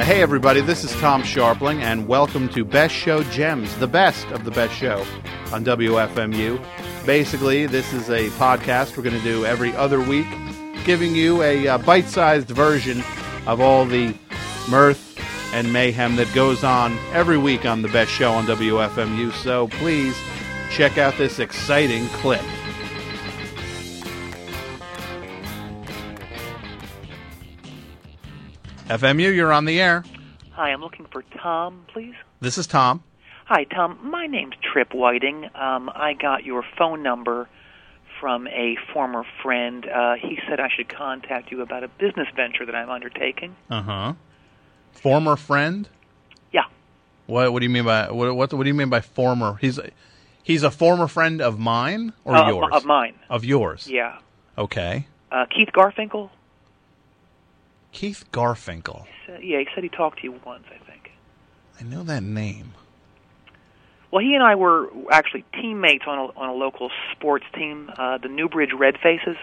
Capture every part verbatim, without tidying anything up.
Hey everybody, this is Tom Sharpling, and welcome to Best Show Gems, the best of the best show on W F M U. Basically, this is a podcast we're going to do every other week, giving you a uh, bite-sized version of all the mirth and mayhem that goes on every week on the best show on W F M U. So please check out this exciting clip. F M U, you're on the air. Hi, I'm looking for Tom, please. This is Tom. Hi, Tom. My name's Trip Whiting. Um, I got your phone number from a former friend. Uh, he said I should contact you about a business venture that I'm undertaking. Uh-huh. Former friend? Yeah. What What do you mean by what? What, what do you mean by former? He's he's a former friend of mine or uh, yours? Of mine. Of yours. Yeah. Okay. Uh, Keith Garfinkel. Keith Garfinkel. He said, yeah, he said he talked to you once, I think. I know that name. Well, he and I were actually teammates on a, on a local sports team, uh, the Newbridge Red Faces.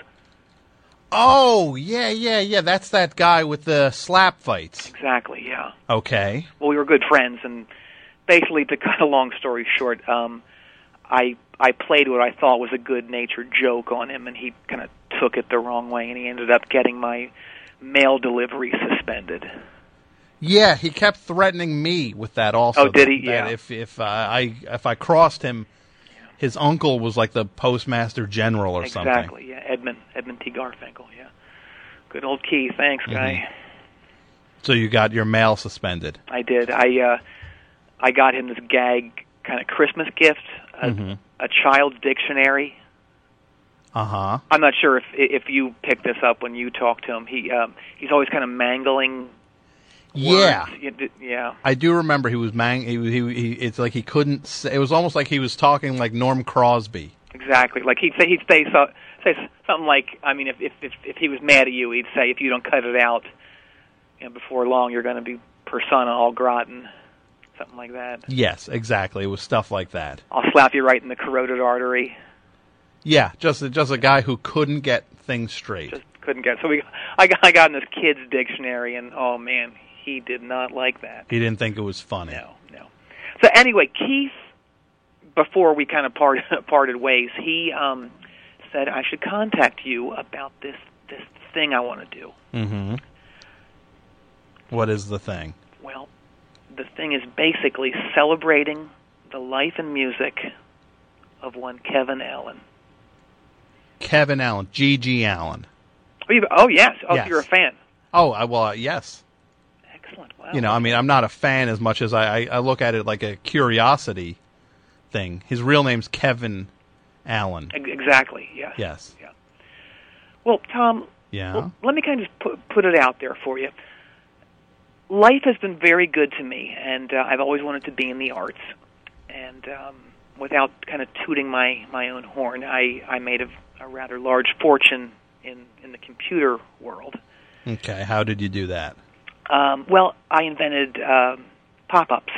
Oh, yeah, yeah, yeah. That's that guy with the slap fights. Exactly, yeah. Okay. Well, we were good friends, and basically, to cut a long story short, um, I I played what I thought was a good-natured joke on him, and he kind of took it the wrong way, and he ended up getting my mail delivery suspended. Yeah, he kept threatening me with that also. Oh, did he? That Yeah. If if uh, I if I crossed him, his uncle was like the postmaster general or exactly, something. Exactly. Yeah, Edmund Edmund T. Garfinkel. Yeah. Good old Keith. Thanks, guy. Mm-hmm. So you got your mail suspended. I did. I uh, I got him this gag kind of Christmas gift, a, mm-hmm. a child's dictionary. Uh huh. I'm not sure if if you picked this up when you talked to him. He um, he's always kind of mangling. Yeah, words. Yeah. I do remember he was mang. He, he, he It's like he couldn't. Say, it was almost like he was talking like Norm Crosby. Exactly. Like he'd say he'd say so, say something like, I mean, if if if, if he was mad at you, he'd say, if you don't cut it out, you know, before long, you're going to be persona au gratin, something like that. Yes, exactly. It was stuff like that. I'll slap you right in the carotid artery. Yeah, just just a guy who couldn't get things straight. Just couldn't get. So we, I got I got in this kid's dictionary, and oh man, he did not like that. He didn't think it was funny. No, no. So anyway, Keith, before we kind of part, parted ways, he um, said I should contact you about this this thing I want to do. Mm-hmm. What is the thing? Well, the thing is basically celebrating the life and music of one Kevin Allen. Kevin Allen, G G Allen. Oh, you, oh yes. Oh, yes. So you're a fan. Oh, I, well, uh, yes. Excellent. Wow. You know, I mean, I'm not a fan as much as I, I, I look at it like a curiosity thing. His real name's Kevin Allen. Exactly, yes. Yes. Yeah. Well, Tom, yeah. well, let me kind of put, put it out there for you. Life has been very good to me, and uh, I've always wanted to be in the arts. And um, without kind of tooting my, my own horn, I, I made a, a rather large fortune in, in the computer world. Okay, how did you do that? Um, well, I invented uh, pop-ups.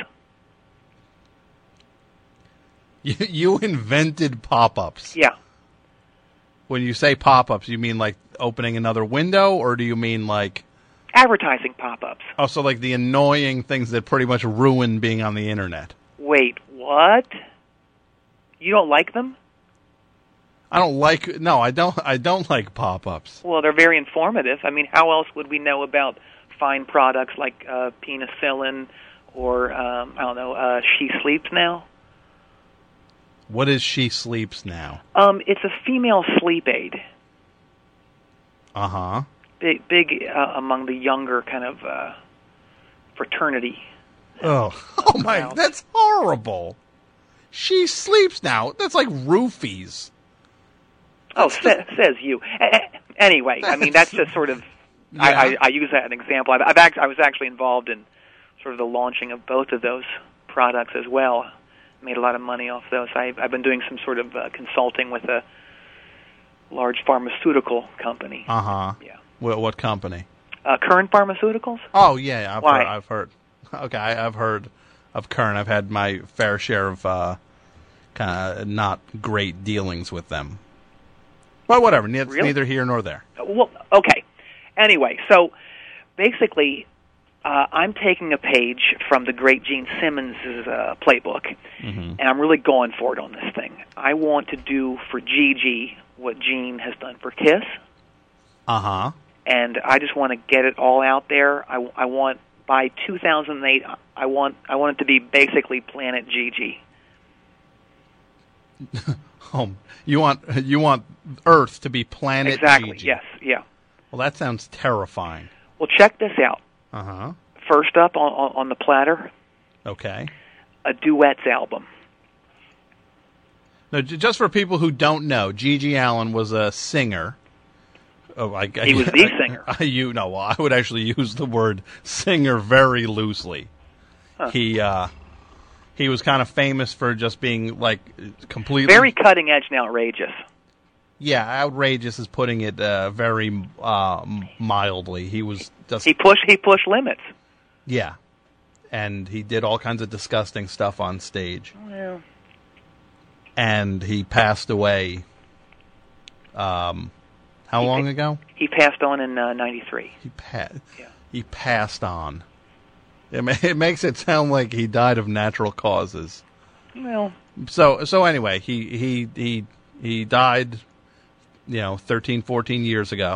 You, you invented pop-ups? Yeah. When you say pop-ups, you mean like opening another window, or do you mean like... Advertising pop-ups. Oh, so like the annoying things that pretty much ruin being on the internet. Wait, what? You don't like them? I don't like... No, I don't I don't like pop-ups. Well, they're very informative. I mean, how else would we know about fine products like uh, penicillin or, um, I don't know, uh, She Sleeps Now? What is She Sleeps Now? Um, it's a female sleep aid. Uh-huh. Big, big uh, among the younger kind of uh, fraternity. Oh, oh my, Wow. That's horrible. She Sleeps Now. That's like roofies. Oh, sa- says you. A- a- anyway, I mean, that's just sort of, Yeah. I, I, I use that as an example. I've, I've act- I was actually involved in sort of the launching of both of those products as well. Made a lot of money off those. I've, I've been doing some sort of uh, consulting with a large pharmaceutical company. Uh-huh. Yeah. What, what company? Uh, Current Pharmaceuticals? Oh, yeah, I've Why? heard, I've heard. Okay, I, I've heard of Kern. I've had my fair share of uh, kind of not great dealings with them. But whatever, it's Really? neither here nor there. Well, okay. Anyway, so basically, uh, I'm taking a page from the great Gene Simmons' uh, playbook, Mm-hmm. and I'm really going for it on this thing. I want to do for Gigi what Gene has done for Kiss, Uh-huh. and I just want to get it all out there. I, I want, by two thousand eight, I want I want it to be basically Planet Gigi. Oh, you want you want Earth to be Planet Exactly, Gigi. yes, yeah. Well, that sounds terrifying. Well, check this out. Uh-huh. First up on, on, on the platter, Okay. a duets album. Now, j- just for people who don't know, Gigi Allen was a singer. Oh, I, He was the singer. I, you know, I would actually use the word singer very loosely. Huh. He uh, he was kind of famous for just being like completely Very cutting edge and outrageous. yeah, outrageous is putting it uh, very uh, mildly. He was just He pushed he pushed limits. yeah, and he did all kinds of disgusting stuff on stage. Well, And he passed away. Um, how He- long ago? he passed on in uh, ninety-three. He pa- Yeah. He passed on. It, ma- it makes it sound like he died of natural causes. Well, So so anyway, he he he he died, you know, thirteen, fourteen years ago.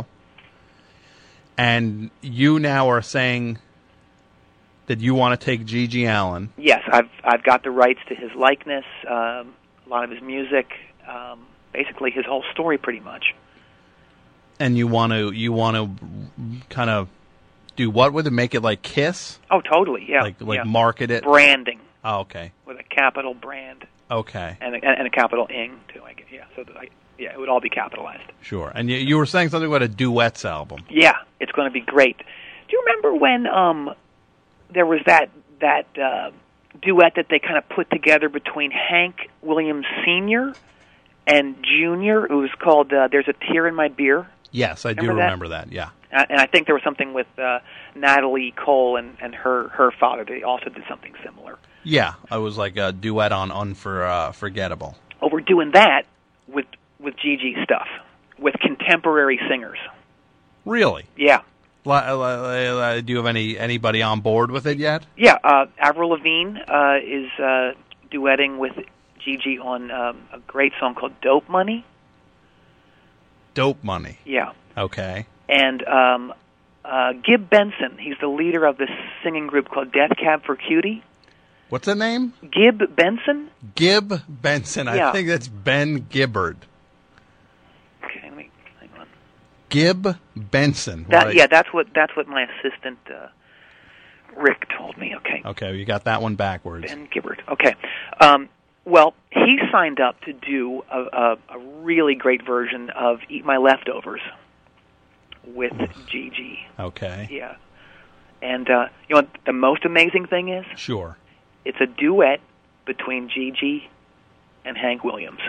And you now are saying that you want to take Gigi Allen. yes, I've I've got the rights to his likeness, um, a lot of his music, um, basically his whole story, pretty much. And you want to you want to kind of do what with it? Make it like Kiss, Oh, totally, yeah. like like yeah. market it. Branding Oh, okay, with a capital brand okay, and a, and a capital ing too. I guess. Yeah, so that I, yeah, it would all be capitalized. sure. And you, you were saying something about a duets album. Yeah, it's going to be great. Do you remember when um, there was that that uh, duet that they kind of put together between Hank Williams Senior and Junior? It was called uh, "There's a Tear in My Beer," Yes, I do Remember that? remember that. Yeah. uh, and I think there was something with uh, Natalie Cole and, and her her father. They also did something similar. Yeah, it was like a duet on Unforgettable. Well, we're doing that with with Gigi stuff with contemporary singers. Really? Yeah. Li- li- li- Do you have any anybody on board with it yet? Yeah, uh, Avril Lavigne uh, is uh, duetting with Gigi on um, a great song called "Dope Money." Dope Money. Yeah, Okay. and um, uh, Gib Benson, he's the leader of this singing group called Death Cab for Cutie. What's the name? Gib Benson. Gib Benson. Yeah. I think that's Ben Gibbard. Okay, let me hang on. Gib Benson. That Right. yeah, that's what that's what my assistant uh, Rick told me. Okay. Okay, you got that one backwards. Ben Gibbard. Okay. Um, well, he signed up to do a, a, a really great version of "Eat My Leftovers" with Gigi. Okay. Yeah. And uh, you know what the most amazing thing is? Sure. It's a duet between Gigi and Hank Williams.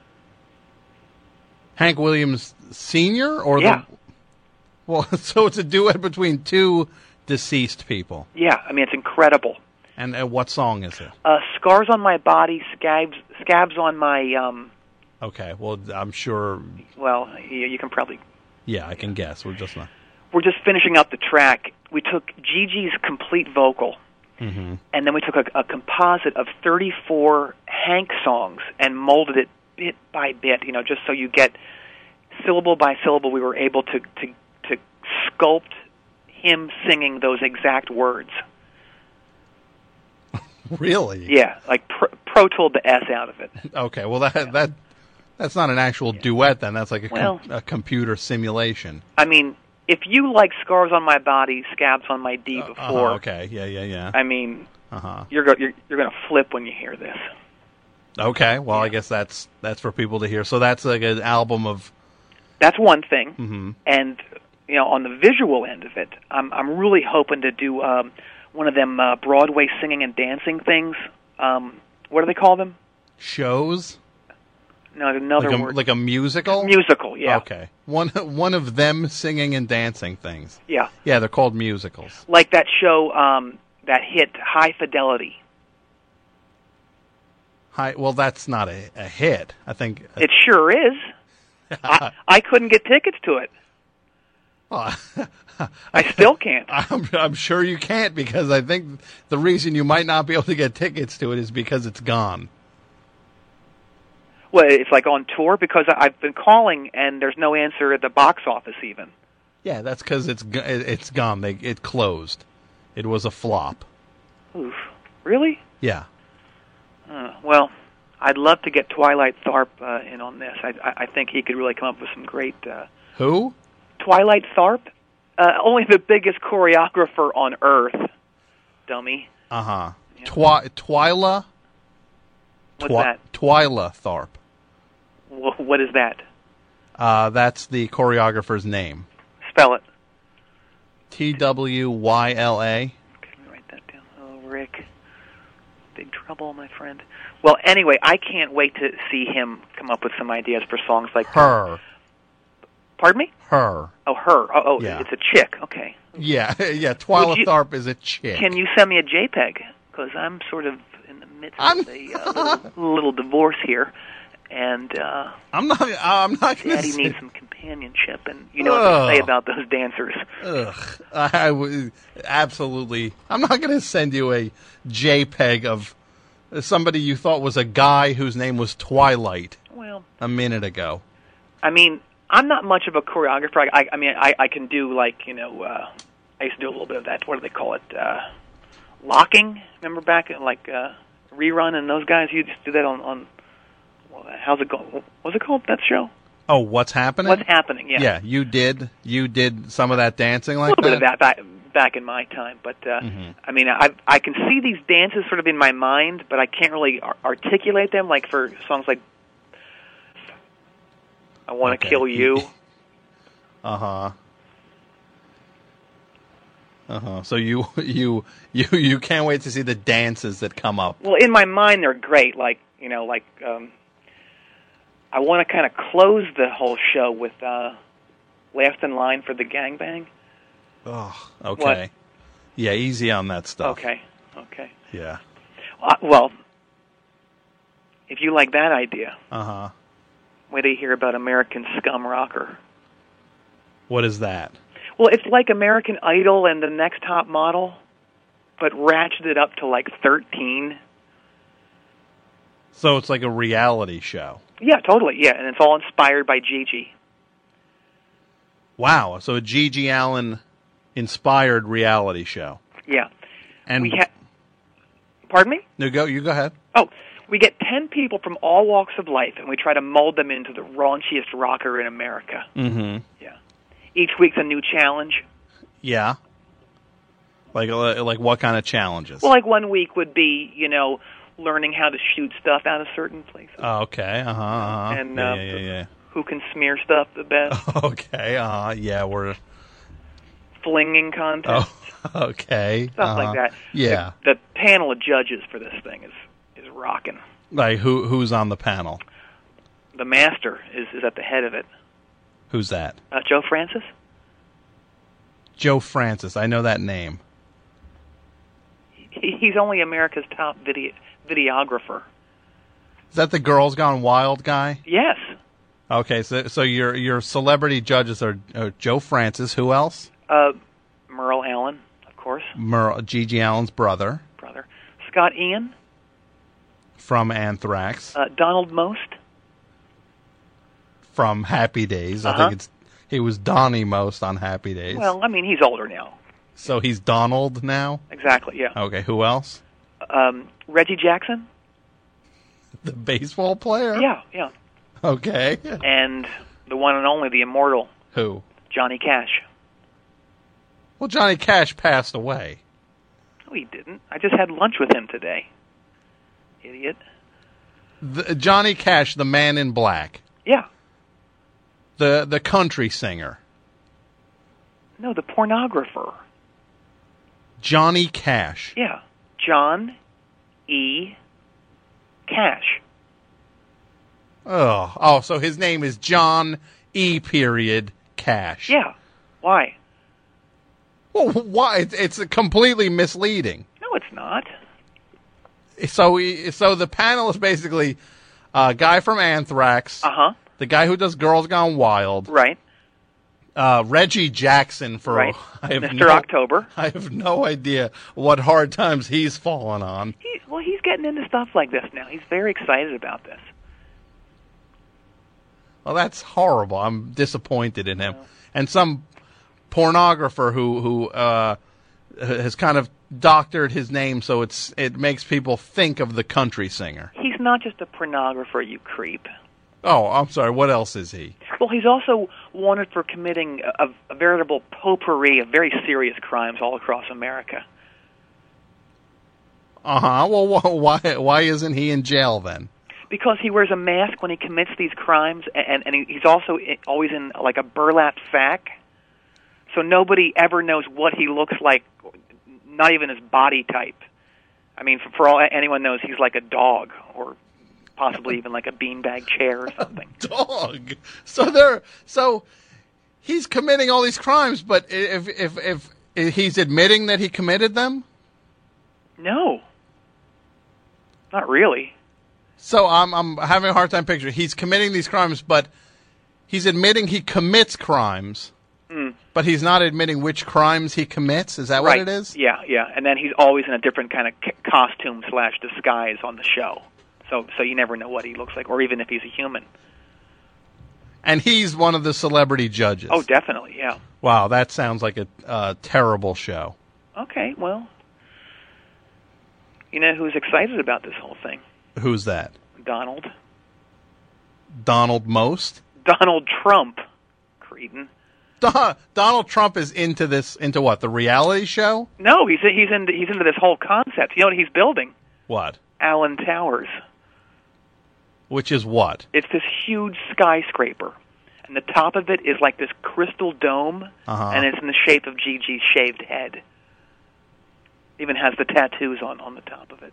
Hank Williams Senior or Yeah. the Well, so it's a duet between two deceased people. Yeah, I mean it's incredible. And uh, what song is it? Uh, scars on my body, scabs, scabs on my. Um, Okay, well, I'm sure. well, you, you can probably. Yeah, I can guess. We're just not. We're just finishing up the track. We took Gigi's complete vocal, Mm-hmm. and then we took a, a composite of thirty-four Hank songs and molded it bit by bit. You know, just so you get syllable by syllable. We were able to to to sculpt him singing those exact words. Really? Yeah, like pro, pro tooled the S out of it. Okay, well, that that that's not an actual duet then. That's like a, com- Well- a computer simulation. I mean, if you like scars on my body, scabs on my D before, Uh-huh, okay, yeah, yeah, yeah. I mean, Uh-huh. you're go- you're you're going to flip when you hear this. Okay, well, I guess that's that's for people to hear. So that's like an album of. That's one thing. Mhm. And you know, on the visual end of it, I'm I'm really hoping to do um, one of them uh, Broadway singing and dancing things. Um, what do they call them? Shows? No, another Like a, word. like a musical? Musical, yeah. Okay. One one of them singing and dancing things. Yeah. Yeah, they're called musicals. Like that show um, that hit High Fidelity. Hi, well, that's not a, a hit. I think. It sure is. I, I couldn't get tickets to it. Well, I still can't. I'm, I'm sure you can't, because I think the reason you might not be able to get tickets to it is because it's gone. Well, it's like on tour, because I've been calling and there's no answer at the box office even. Yeah, that's because it's it's gone. They it closed. It was a flop. Oof. Really? Yeah. Uh, well, I'd love to get Twilight Tharp uh, in on this. I, I, I think he could really come up with some great... Uh, Who? Twilight Tharp? Uh, only the biggest choreographer on Earth, dummy. Uh-huh. Yeah. Twi- Twyla? What's Twi- that? Twyla Tharp. Wh- what is that? Uh, that's the choreographer's name. Spell it. T W Y L A. Okay, let me write that down. Oh, Rick. Big trouble, my friend. Well, anyway, I can't wait to see him come up with some ideas for songs like... Her. Pardon me? Her. Oh, her. Oh, oh Yeah. It's a chick. Okay. Yeah, yeah. Twyla you- Tharp is a chick. Can you send me a JPEG? Because I'm sort of in the midst I'm- of a uh, little, little divorce here, and uh, I'm not. I'm not going to Daddy say. needs some companionship, and you know what they say Ugh. about those dancers. Ugh. I, I would absolutely. I'm not going to send you a JPEG of somebody you thought was a guy whose name was Twilight Well, a minute ago. I mean, I'm not much of a choreographer. I, I, I mean, I, I can do, like, you know, uh, I used to do a little bit of that. What do they call it? Uh, locking. Remember back at, like, uh, Rerun and those guys? You used to do that on, on well, how's it going? What's it called, that show? Oh, what's happening? What's happening, yeah. Yeah, you did. You did some of that dancing A like little that? bit of that back, back in my time. But, uh, Mhm. I mean, I I can see these dances sort of in my mind, but I can't really ar- articulate them, like for songs like I Want to Okay. Kill You. Uh-huh. Uh-huh. So you you you you can't wait to see the dances that come up. Well, in my mind, they're great. Like, you know, like um, I want to kind of close the whole show with uh, Last in Line for the Gangbang. Oh, okay. What? Yeah, easy on that stuff. Okay, okay. Yeah. Uh, well, if you like that idea, Uh-huh. wait till you hear about American Scum Rocker. What is that? Well, it's like American Idol and The Next Top Model, but ratcheted up to like thirteen. So it's like a reality show. Yeah, totally, yeah, and it's all inspired by Gigi. Wow. So a Gigi Allen inspired reality show. Yeah. And We ha- Pardon me? no, go you go ahead. Oh, we get ten people from all walks of life, and we try to mold them into the raunchiest rocker in America. Mhm. Yeah. Each week's a new challenge. Yeah. Like like what kind of challenges? Well, like one week would be, you know, learning how to shoot stuff out of certain places. Oh, okay. Uh-huh. uh-huh. And, yeah, uh, yeah, yeah, yeah. Who can smear stuff the best. Okay. Uh-huh. Yeah, we're Flinging contest. Oh, okay. Stuff Uh-huh. like that. Yeah. The, the panel of judges for this thing is, is rocking. Like who who's on the panel? The master is, is at the head of it. Who's that? Uh, Joe Francis? Joe Francis. I know that name. He, he's only America's top video, videographer. Is that the Girls Gone Wild guy? Yes. Okay, so so your your celebrity judges are, are Joe Francis. Who else? Uh, Merle Allen, of course, Mer- Gigi Allen's brother brother. Scott Ian, from Anthrax, uh, Donald Most. from Happy Days. I Uh-huh. think it's he was Donnie Most on Happy Days. Well, I mean, he's older now. So he's Donald now? Exactly, yeah. Okay, who else? Um, Reggie Jackson? The baseball player? Yeah, yeah. Okay. And the one and only, the immortal, Who? Johnny Cash. Well, Johnny Cash passed away. No, he didn't. I just had lunch with him today. Idiot. The, Johnny Cash, the man in black. Yeah. The the country singer. No, the pornographer. Johnny Cash. Yeah. John E. Cash. Oh, oh, so his name is John E. Period Cash. Yeah. Why? Well, why? It's, it's completely misleading. No, it's not. So, he, so the panel is basically a guy from Anthrax, Uh-huh. the guy who does Girls Gone Wild, Right. Uh, Reggie Jackson for right. I have Mister no, October. I have no idea what hard times he's fallen on. He, well, he's getting into stuff like this now. He's very excited about this. Well, that's horrible. I'm disappointed in him. Yeah. And some pornographer who who uh, has kind of doctored his name so it's it makes people think of the country singer. He's not just a pornographer, you creep. Oh, I'm sorry. What else is he? Well, he's also wanted for committing a, a veritable potpourri of very serious crimes all across America. Uh-huh. Well, wh- why why isn't he in jail then? Because he wears a mask when he commits these crimes, and, and he's also always in like a burlap sack, so nobody ever knows what he looks like, not even his body type. I mean, for, for all anyone knows, he's like a dog, or possibly even like a beanbag chair or something. A dog. So they're so he's committing all these crimes, but if if if, if he's admitting that he committed them? No. Not really. So I'm I'm having a hard time picturing. He's committing these crimes, but he's admitting he commits crimes, mm. but he's not admitting which crimes he commits. Is that right. what it is? Yeah, yeah. And then he's always in a different kind of c- costume slash disguise on the show. So so you never know what he looks like, or even if he's a human. And he's one of the celebrity judges. Oh, definitely, yeah. Wow, that sounds like a uh, terrible show. Okay, well, you know who's excited about this whole thing? Who's that? Donald. Donald Most? Donald Trump, cretin. Do- Donald Trump is into this, into what, the reality show? No, he's he's into he's into this whole concept. You know what he's building? What? Allen Towers. Which is what? It's this huge skyscraper, and the top of it is like this crystal dome, uh-huh. and it's in the shape of Gigi's shaved head. Even has the tattoos on, on the top of it.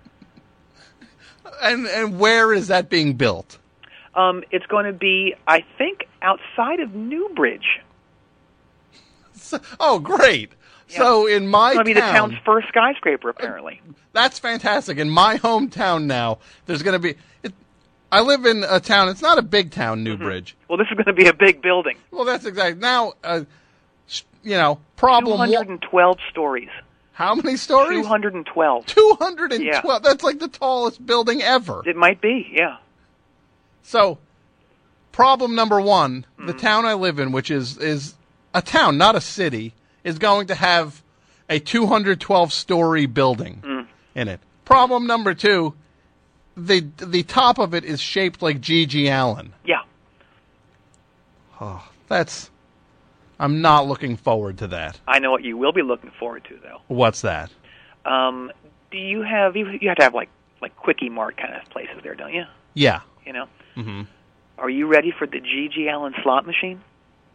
And and where is that being built? Um, it's going to be, I think, outside of Newbridge. So, oh, great! Yeah. So in my it's going to be town, the town's first skyscraper, apparently. That's fantastic. In my hometown now, there's going to be. It, I live in a town. It's not a big town, Newbridge. Mm-hmm. Well, this is going to be a big building. Well, that's exactly now. Uh, you know, problem. two hundred twelve wa- stories. How many stories? two hundred twelve. two hundred twelve. Yeah. That's like the tallest building ever. It might be, yeah. So, problem number one, mm-hmm. the town I live in, which is, is a town, not a city, is going to have a two hundred twelve story building mm. in it. Problem number two, the the top of it is shaped like Gigi Allen. Yeah. Oh, that's... I'm not looking forward to that. I know what you will be looking forward to, though. What's that? Um, do you have you, you have to have like like Quickie Mart kind of places there, don't you? Yeah. You know. Mm-hmm. Are you ready for the Gigi Allen slot machine?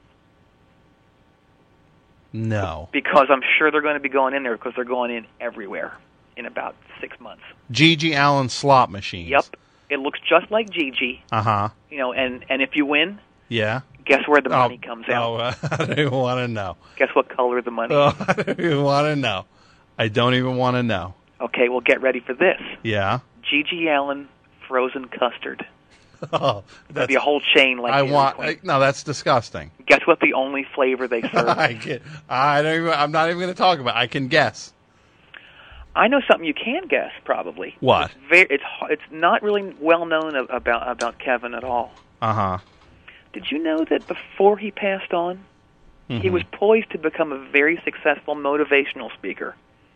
No. Because I'm sure they're going to be going in there because they're going in everywhere in about six months. Gigi Allen slot machines. Yep. It looks just like Gigi. Uh huh. You know, and and if you win, yeah. Guess where the money oh, comes out? Oh, uh, I don't even want to know. Guess what color the money oh, is? I don't even want to know. I don't even want to know. Okay, well, get ready for this. Yeah? Gigi Allen frozen custard. Oh, that'd be a whole chain like I Dairy want. Queen. I, no, that's disgusting. Guess what the only flavor they serve? I get, I don't even, I'm not even going to talk about it. I can guess. I know something you can guess, probably. What? It's very, it's it's not really well known about about Kevin at all. Uh huh. Did you know that before he passed on, mm-hmm. he was poised to become a very successful motivational speaker?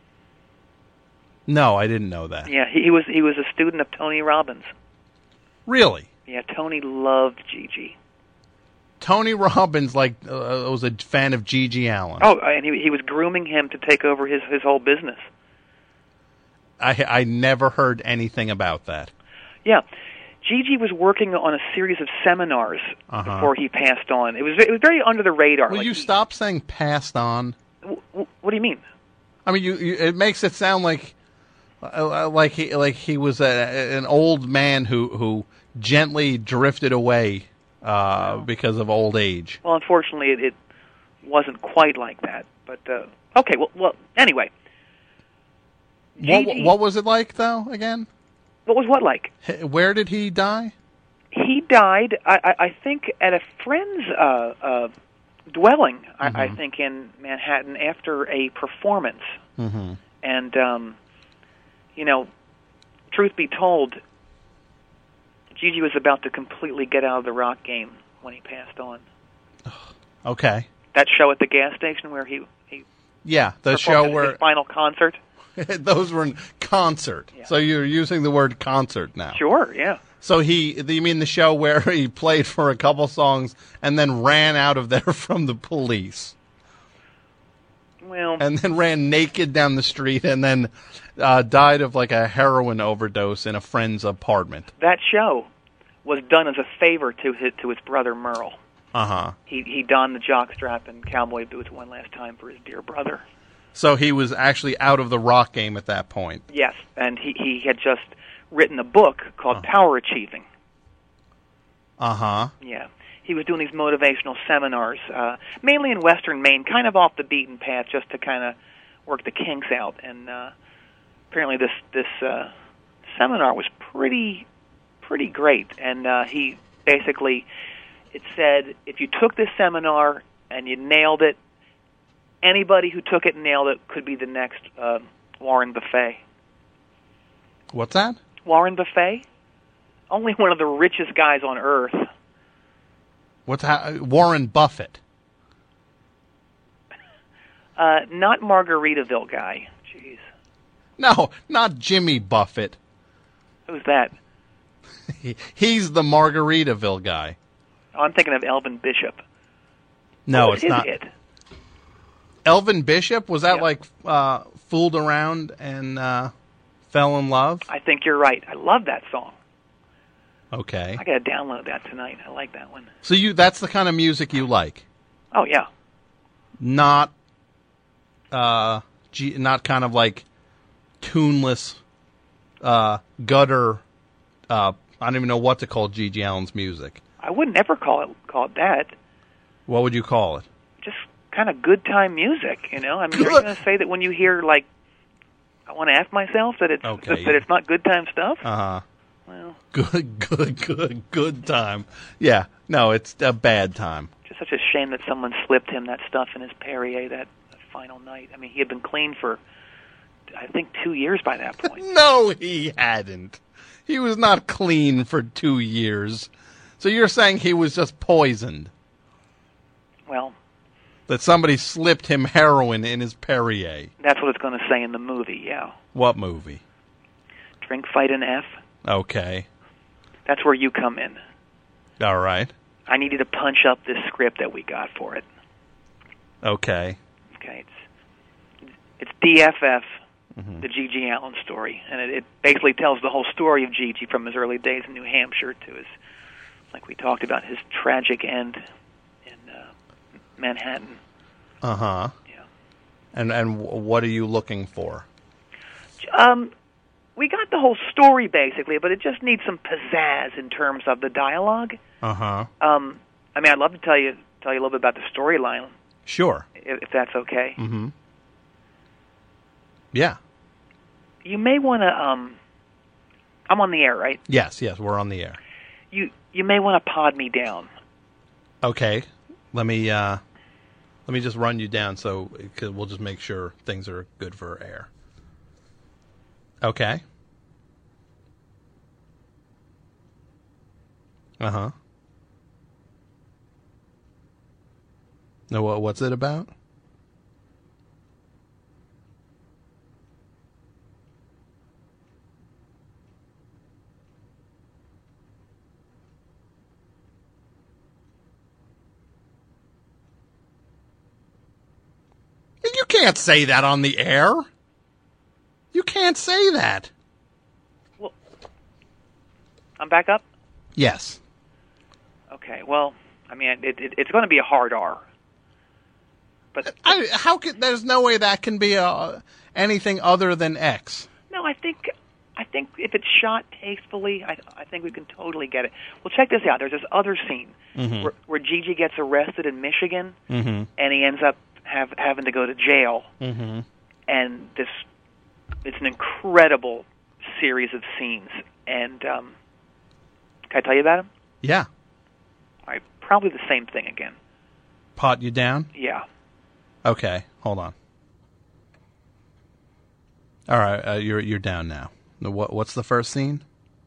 No, I didn't know that. Yeah, he, he was he was a student of Tony Robbins. Really? Yeah, Tony loved Gigi. Tony Robbins like uh, was a fan of Gigi Allen. Oh, and he he was grooming him to take over his his whole business. I I never heard anything about that. Yeah. Gigi was working on a series of seminars uh-huh. before he passed on. It was it was very under the radar. Will like you he, stop saying passed on? W- w- what do you mean? I mean, you, you it makes it sound like uh, like he like he was a, an old man who who gently drifted away uh, no. because of old age. Well, unfortunately, it, it wasn't quite like that. But uh, okay, well, well, anyway. What, Gigi, what was it like though? Again? What was what like? Where did he die? He died, I, I, I think, at a friend's uh, uh, dwelling, Mm-hmm. I, I think, in Manhattan after a performance. Mm-hmm. And, um, you know, truth be told, Gigi was about to completely get out of the rock game when he passed on. Okay. That show at the gas station where he, he Yeah, the performed show his- where his final concert. those were in concert. Yeah. So you're using the word concert now. Sure, yeah. So he, you mean the show where he played for a couple songs and then ran out of there from the police, Well, and then ran naked down the street, and then uh, died of like a heroin overdose in a friend's apartment. that show was done as a favor to his to his brother Merle. Uh huh. He he donned the jockstrap and cowboy boots one last time for his dear brother. So he was actually out of the rock game at that point. Yes, and he he had just written a book called Power Achieving. Uh huh. Yeah. He was doing these motivational seminars, uh, mainly in Western Maine, kind of off the beaten path, just to kind of work the kinks out. And uh, apparently, this this uh, seminar was pretty pretty great. And uh, he basically, it said, if you took this seminar and you nailed it, anybody who took it and nailed it could be the next uh, Warren Buffett. What's that? Warren Buffett, only one of the richest guys on earth. What's ha- Warren Buffett? Uh, not Margaritaville guy. Jeez. No, not Jimmy Buffett. Who's that? He, he's the Margaritaville guy. Oh, I'm thinking of Elvin Bishop. No, What it's is not. it? Elvin Bishop? Was that Yeah. like uh, fooled around and uh, fell in love? I think you're right. I love that song. Okay. I got to download that tonight. I like that one. So you that's the kind of music you like. Oh, yeah. Not uh G, not kind of like tuneless uh gutter uh I don't even know what to call Gigi Allen's music. I wouldn't ever call it call it that. What would you call it? Just kind of good time music, you know? I mean, you're going to say that when you hear, like, I want to F myself, that it's, Okay. that, that it's not good time stuff? Uh-huh. Well, Good, good, good, good time. Yeah. No, it's a bad time. just such a shame that someone slipped him that stuff in his Perrier that, that final night. I mean, he had been clean for, I think, two years by that point. No, he hadn't. He was not clean for two years. So you're saying he was just poisoned? Well, That somebody slipped him heroin in his Perrier? that's what it's going to say in the movie, yeah. What movie? Drink, Fight, and F. Okay. That's where you come in. All right. I need you to punch up this script that we got for it. Okay. Okay, it's it's D F F, Mm-hmm. the Gigi Allen story, and it, it basically tells the whole story of Gigi from his early days in New Hampshire to his, like we talked about, his tragic end in uh, Manhattan. Uh-huh. Yeah. And and w- what are you looking for? Um, we got the whole story basically, but it just needs some pizzazz in terms of the dialogue. Uh-huh. Um, I mean, I'd love to tell you tell you a little bit about the storyline, Sure. if, if that's okay. Mm-hmm. Yeah. You may want to. Um, I'm on the air, right? Yes, yes, we're on the air. You you may want to pod me down. Okay. Let me uh let me just run you down so cause we'll just make sure things are good for air. Okay. Uh-huh. Now what what's it about? You can't say that on the air. You can't say that. Well, I'm back up. Yes. Okay. Well, I mean, it, it, it's going to be a hard R. But I, how could there's no way that can be a, anything other than X. no, I think I think if it's shot tastefully, I I think we can totally get it. Well, check this out. There's this other scene Mhm. where, where Gigi gets arrested in Michigan, Mm-hmm. and he ends up have, having to go to jail. Mm-hmm. And this, it's an incredible series of scenes. And um, can I tell you about them? Yeah. All right, probably the same thing again. pot you down? Yeah. Okay, hold on. All right, uh, you're you're down now. What what's the first scene?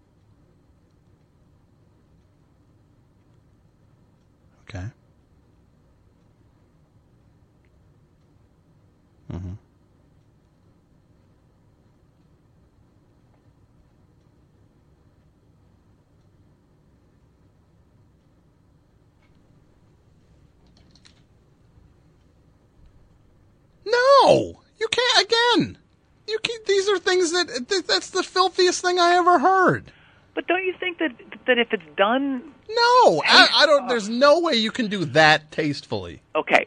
Okay. Mm-hmm. No, you can't again. You can't, these are things that, that that's the filthiest thing I ever heard. But don't you think that that if it's done? No, I, I don't. There's no way you can do that tastefully. Okay.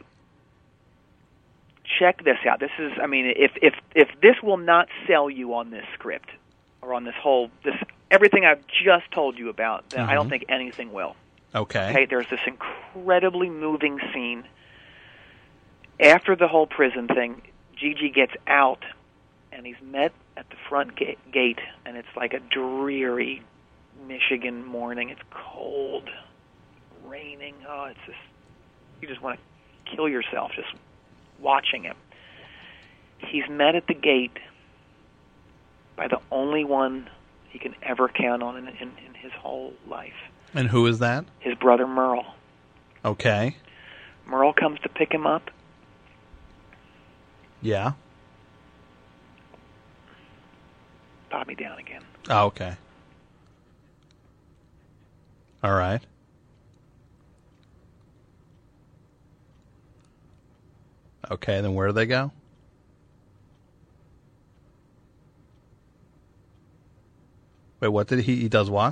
Check this out. This is, I mean, if if if this will not sell you on this script or on this whole this everything I've just told you about, then mm-hmm. I don't think anything will. Okay. Okay. There's this incredibly moving scene after the whole prison thing. Gigi gets out, and he's met at the front ga- gate, and it's like a dreary Michigan morning. It's cold, raining. Oh, it's just, you just want to kill yourself just watching him. He's met at the gate by the only one he can ever count on in, in, in his whole life. And who is that? His brother Merle. Okay. Merle comes to pick him up. Yeah. Pot me down again. Oh, okay. All right. Okay, then where do they go? Wait, what did he... He does what?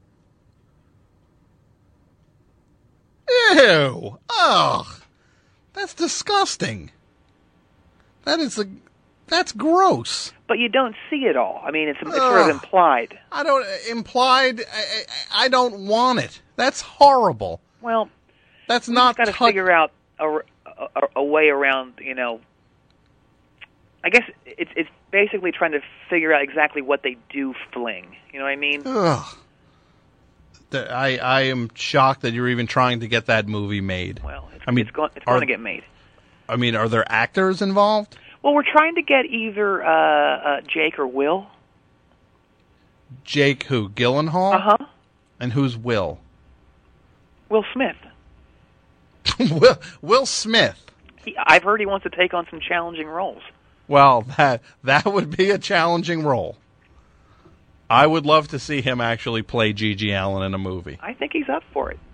Ew! Ugh! That's disgusting. That is a... That's gross. But you don't see it all. I mean, it's, it's sort of implied. I don't... Implied... I, I don't want it. That's horrible. Well... That's not... You've got to tu- figure out a, a, a way around, you know... I guess it's it's basically trying to figure out exactly what they do fling. You know what I mean? Ugh. The, I, I am shocked that you're even trying to get that movie made. Well, it's, I mean, it's, go, it's are, going to get made. I mean, are there actors involved? Well, we're trying to get either uh, uh, Jake or Will. Jake who? Gyllenhaal? Uh-huh. And who's Will? Will Smith. Will, Will Smith. He, I've heard he wants to take on some challenging roles. Well, that that would be a challenging role. I would love to see him actually play Gigi Allen in a movie. I think he's up for it.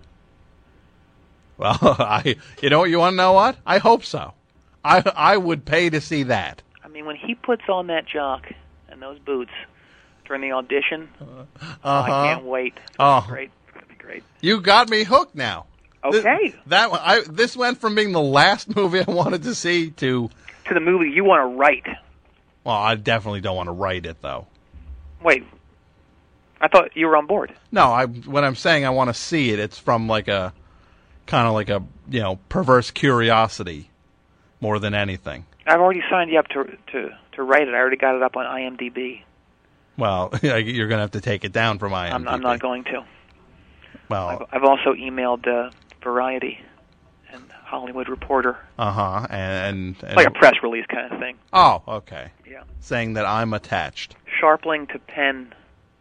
Well, I you know you want to know what? I hope so. I I would pay to see that. I mean, when he puts on that jock and those boots during the audition, uh-huh. oh, I can't wait. It's oh, great. It's gonna be great. You got me hooked now. Okay. This, that I this went from being the last movie I wanted to see to to the movie you want to write. Well, I definitely don't want to write it though. Wait. I thought you were on board. No, I when I'm saying I want to see it, it's from like a kind of like a, you know, perverse curiosity more than anything. I've already signed you up to to to write it. I already got it up on IMDb. Well, you're going to have to take it down from IMDb. I'm, I'm not going to. Well, I've, I've also emailed uh, Variety and Hollywood Reporter. Uh-huh. And, and like a press release kind of thing. Oh, okay. Yeah. Saying that I'm attached. Sharpling to pen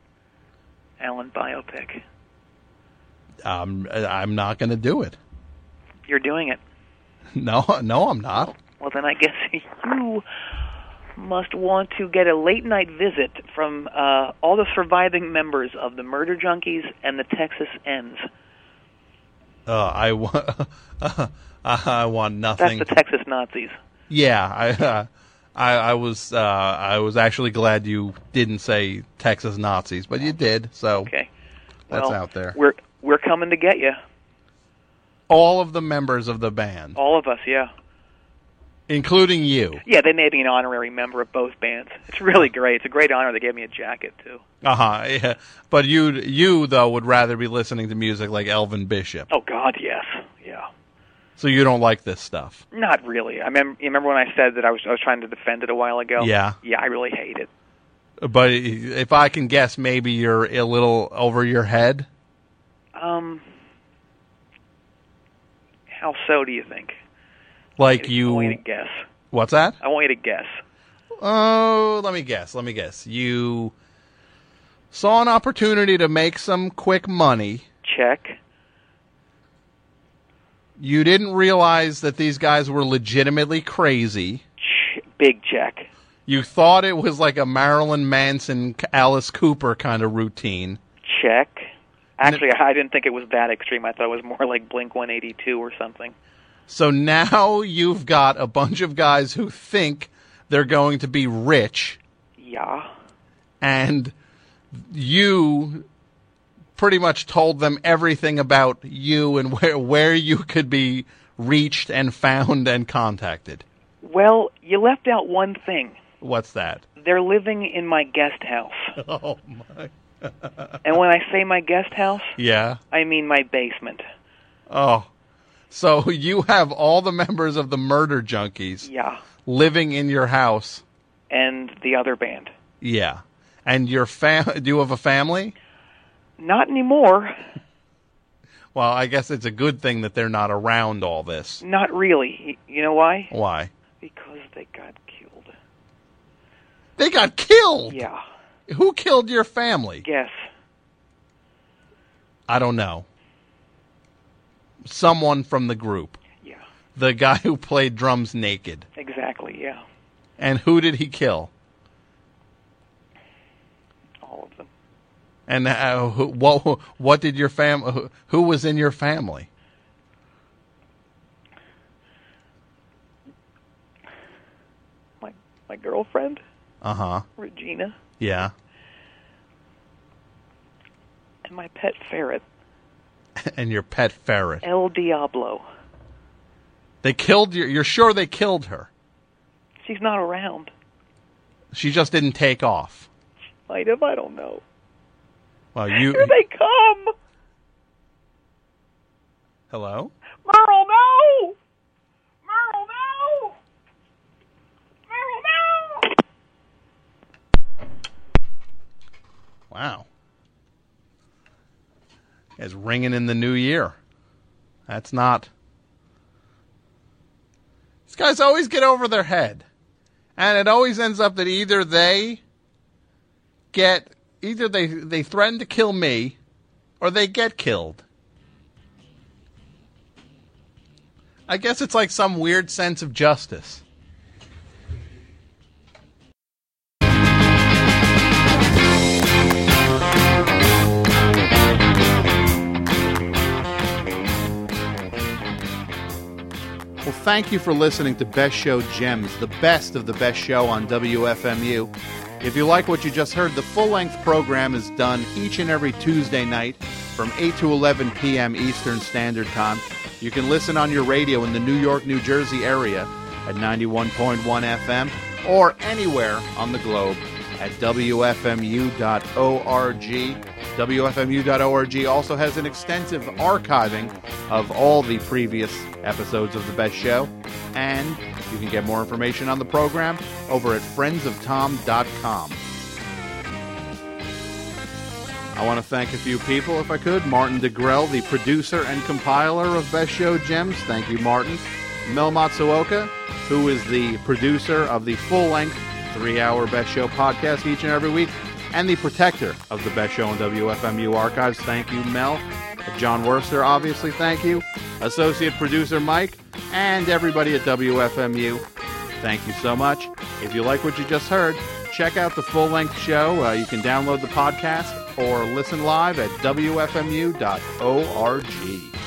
Allen biopic. Um, I'm not going to do it. You're doing it. No, no, I'm not. Well, well, then I guess you must want to get a late-night visit from uh, all the surviving members of the Murder Junkies and the Texas Ends. Uh, I, wa- I want nothing. That's the Texas Nazis. Yeah, I, uh, I, I was, uh, I was actually glad you didn't say Texas Nazis, but you did. So okay, that's well, out there. We're we're coming to get you. All of the members of the band. All of us, yeah. Including you. Yeah, they made me an honorary member of both bands. It's really great. It's a great honor. They gave me a jacket, too. Uh-huh. Yeah. But you, you, though, would rather be listening to music like Elvin Bishop. Oh, God, yes. Yeah. So you don't like this stuff? Not really. I remember, you remember when I said that I was I was trying to defend it a while ago? Yeah. Yeah, I really hate it. But if I can guess, maybe you're a little over your head? Um... How so, do you think? Like I you... want you to guess. What's that? I want you to guess. Oh, let me guess. Let me guess. You saw an opportunity to make some quick money. Check. You didn't realize that these guys were legitimately crazy. Ch- big check. You thought it was like a Marilyn Manson, Alice Cooper kind of routine. Check. Actually, I didn't think it was that extreme. I thought it was more like Blink one eighty-two or something. So now you've got a bunch of guys who think they're going to be rich. Yeah. And you pretty much told them everything about you and where where you could be reached and found and contacted. Well, you left out one thing. What's that? They're living in my guest house. Oh, my. And when I say my guest house, Yeah. I mean my basement. Oh. So you have all the members of the Murder Junkies Yeah. living in your house. And the other band. Yeah. And your fam- do you have a family? Not anymore. Well, I guess it's a good thing that they're not around all this. Not really. You know why? Why? Because they got killed. They got killed? Yeah. Who killed your family? Guess. I don't know. Someone from the group. Yeah. The guy who played drums naked. Exactly, yeah. And who did he kill? All of them. And uh, who, what, what did your fam? Who, who was in your family? My my girlfriend, Uh-huh. Regina, Yeah. and my pet ferret, And your pet ferret. El Diablo. They killed your... You're sure they killed her? She's not around. She just didn't take off. Might have, I don't know. Well, you... Here they come! Hello? Merle, no! Merle, no! Merle, no! Wow. It's ringing in the new year. That's not... These guys always get over their head. And it always ends up that either they get... Either they, they threaten to kill me, or they get killed. I guess it's like some weird sense of justice. Well, thank you for listening to Best Show Gems, the best of the best show on W F M U. If you like what you just heard, the full-length program is done each and every Tuesday night from eight to eleven p.m. Eastern Standard Time. You can listen on your radio in the New York, New Jersey area at ninety-one point one F M or anywhere on the globe at W F M U dot org. W F M U dot org also has an extensive archiving of all the previous episodes of The Best Show, and you can get more information on the program over at friends of tom dot com. I want to thank a few people, if I could. Martin DeGrell, the producer and compiler of Best Show Gems. Thank you, Martin. Mel Matsuoka, who is the producer of the full-length three-hour Best Show podcast each and every week, and the protector of the Best Show on W F M U archives. Thank you, Mel. John Worster, obviously, thank you. Associate producer Mike, and everybody at W F M U, thank you so much. If you like what you just heard, check out the full-length show. Uh, you can download the podcast or listen live at W F M U dot org.